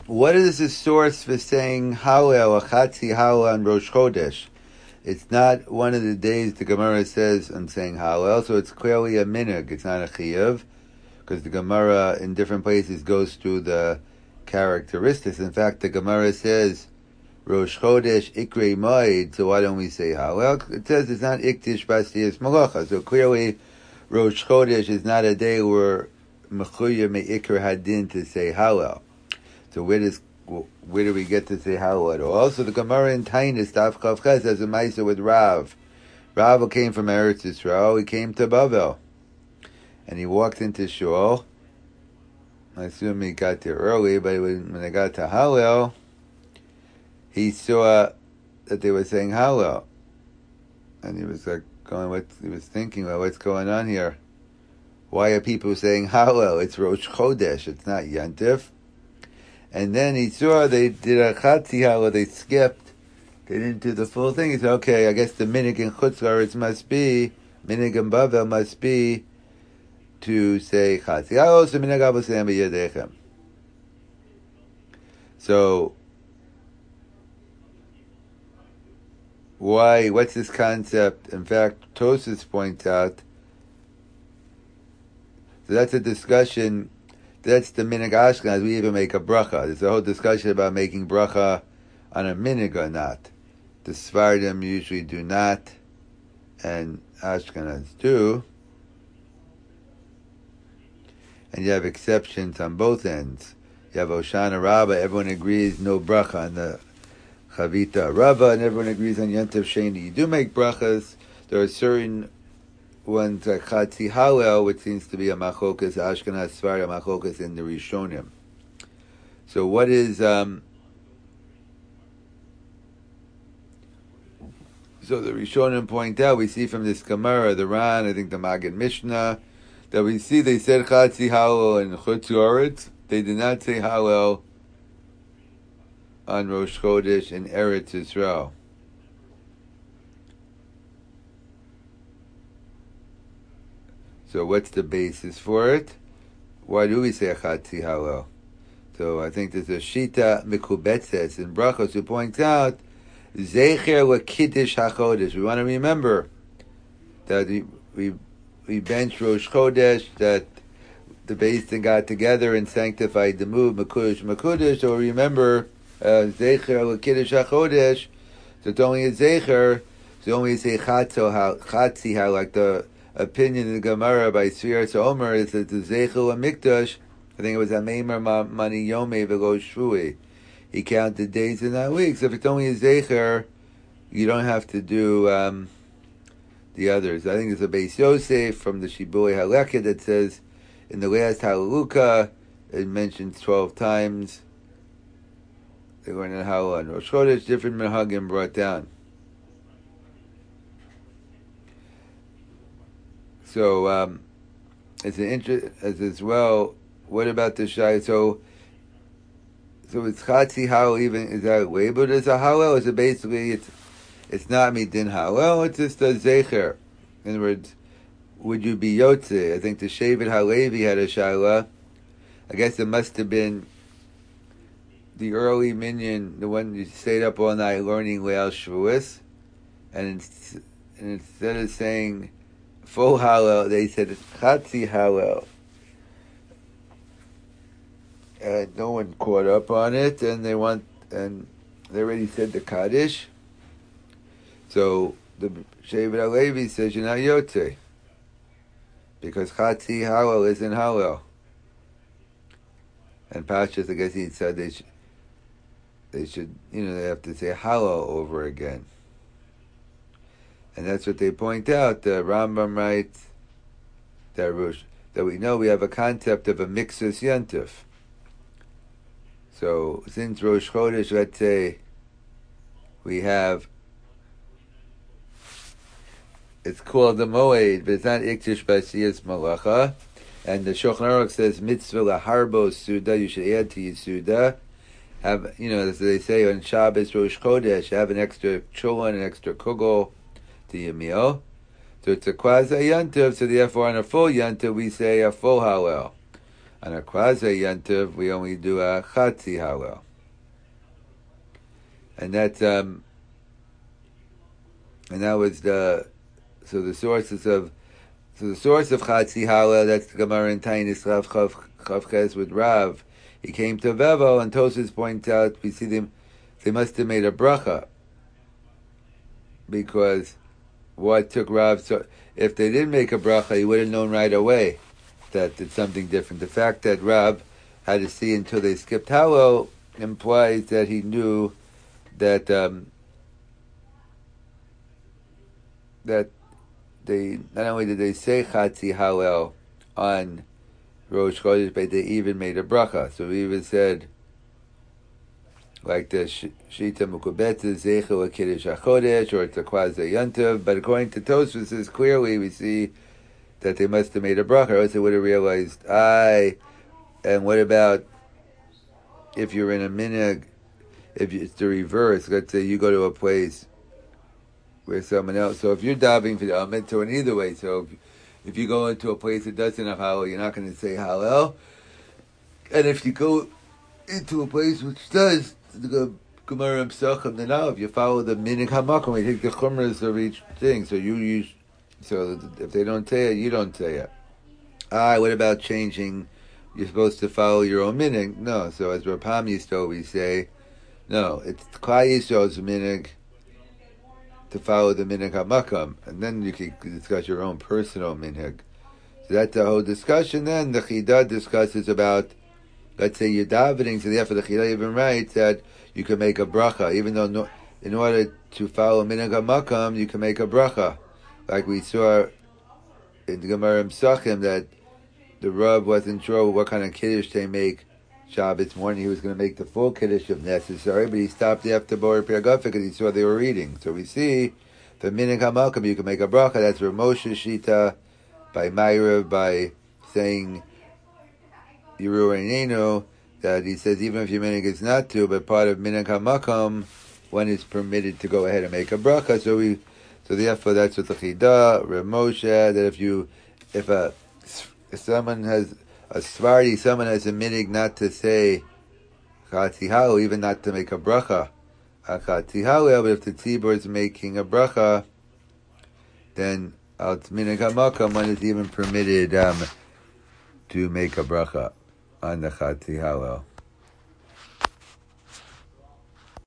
What is the source for saying Hallel or Chatzi Hallel on Rosh Chodesh? It's not one of the days the Gemara says on saying Hallel, so it's clearly a minhag. It's not a chiyuv, because the Gemara in different places goes through the characteristics. In fact, the Gemara says Rosh Chodesh Ikrei Moed, so why don't we say Hallel? It says it's not Iktish Bastiyas Malacha, so clearly Rosh Chodesh is not a day where Mechuya Me'ikr Hadin to say Hallel. So where do we get to say Hallel at all? Also, the Gemara in Tainus, Daf Chav Ches, has a Maisa with Rav. Rav came from Eretz Yisrael. He came to Bavel, and he walked into Shul. I assume he got there early, but when they got to Hallel, he saw that they were saying Hallel, and he was like he was thinking, well, what's going on here? Why are people saying Hallel? It's Rosh Chodesh. It's not Yantif. And then he saw they did a Chatzi Hallel, they skipped. They didn't do the full thing. He said, okay, I guess the minhag in Chutz La'aretz must be, minhag in Bavel must be to say Chatzi Hallel, so minhag Abba Seim B'Yadechem. So, what's this concept? In fact, Tosfos points out, so that's a discussion. That's the minhag Ashkenaz. We even make a bracha. There's a whole discussion about making bracha on a minhag or not. The Sfardim usually do not, and Ashkenaz do. And you have exceptions on both ends. You have Hoshana Rabbah. Everyone agrees no bracha on the Chavita Rabbah, and everyone agrees on Yantav Sheni. You do make brachas. There are certain one's like Chatzi Hallel, which seems to be a machokas, Ashkenaz Sfar, a machokas in the Rishonim. So what is, so the Rishonim point out, we see from this Gemara, the Ran, I think the Maggid Mishnah, that we see they said Chatzi Hallel in Chutz La'aretz. They did not say Hallel on Rosh Chodesh in Eretz Yisrael. So what's the basis for it? Why do we say Chatzi Hallel? So I think there's a Shita Mikubetzes in Brachos who points out Zecher LeKiddush HaChodesh. We want to remember that we bench Rosh Chodesh, that the Beis Din got together and sanctified the move Mekudesh. So remember Zecher LeKiddush HaChodesh. So it's only a Zecher. So only say Chatzi Hallel, like the opinion in the Gemara by Sfiras Omer is that the Zeichel HaMikdash, I think it was Ameimer Mani Yomei V'lo Shrui. He counted days in that week. So if it's only a Zeicher, you don't have to do the others. I think there's a Beis Yosef from the Shibui Halekha that says in the last Halaluka, it mentions 12 times. They're going to Hallel on Rosh Chodesh, different minhagim brought down. So it's an interest as well. What about the Shai? So it's Chatzi Hallel, even is that labeled as a Hallel? Is it basically it's not Midin Hallel? It's just a Zecher. In other words, would you be Yotze? I think the Shevet Halevi had a Shaila. I guess it must have been the early minyan, the one you stayed up all night learning Leil Shavuos, and instead of saying full Hallel, they said it's Chatzi Hallel. And no one caught up on it, and they already said the Kaddish. So the Shevet HaLevi says you're not Yotze, because Chatzi Hallel isn't Hallel. And Pashas, I guess he said they should, they have to say Hallel over again. And that's what they point out. The Rambam writes that we know we have a concept of a mixus yantif. So since Rosh Chodesh, let's say we have, it's called the Moed, but it's not Iktish Basiyas Malacha. And the Shulchan Aruch says mitzvah laharbo suda. You should add to your suda. Have as they say on Shabbos Rosh Chodesh, have an extra chulin, an extra kugel to your meal. So it's a quasi yantiv. So therefore, on a full yantiv, we say a full Hallel. On a quasi yantiv, we only do a chatzi Hallel. And that's and that was the source of Chatzi Hallel. That's the Gemara in Tainis Rav Chav with Rav. He came to Vevel, and Tosfos points out we see them. They must have made a bracha because what took Rav? So if they didn't make a bracha, he would have known right away that it's something different. The fact that Rav had to see until they skipped Hallel implies that he knew that that they not only did they say Chatzi Hallel on Rosh Chodesh, but they even made a bracha. So we even said like the Shita Mukubetza Zeichel Kiddush HaChodesh, or it's a Quasi Yantiv. But according to Tosfos, clearly we see that they must have made a bracha, or else they would have realized, and what about if you're in a minhag, if it's the reverse, let's say you go to a place where someone else, so if you're davening for the Amid, so in either way, so if you go into a place that doesn't have Hallel, you're not going to say Hallel, and if you go into a place which does, the Gemara Psachim, then now if you follow the minhag hamakom, you take the chumras of each thing, so you use, so if they don't say it, you don't say it. What about changing? You're supposed to follow your own minhag. No, so as Rapam used to always say, no, it's Klal Yisrael's minhag to follow the minhag hamakom, and then you can discuss your own personal minhag. So that's the whole discussion. Then the Chidah discusses about, let's say you're davening, so therefore the Chidah even writes that you can make a bracha, even though in order to follow minhag hamakom, you can make a bracha. Like we saw in the Gemara Psachim that the Rav wasn't sure what kind of kiddush they make Shabbos morning. He was going to make the full kiddush if necessary, but he stopped after Bor Pirgaf because he saw they were reading. So we see the minhag hamakom you can make a bracha. That's Rav Moshe Shita by Meirav, by saying Yeru Einenu, that he says even if your minhag is not to, but part of minhag hamakom, one is permitted to go ahead and make a bracha. So therefore, that's what the Chidah, Rav Moshe, that if someone has a Svardi, someone has a minhag not to say Chatzi Hallel, even not to make a bracha on Chatzi Hallel, but if the tzibur is making a bracha, then al minhag hamakom, one is even permitted to make a bracha on the Chatzi Hallel.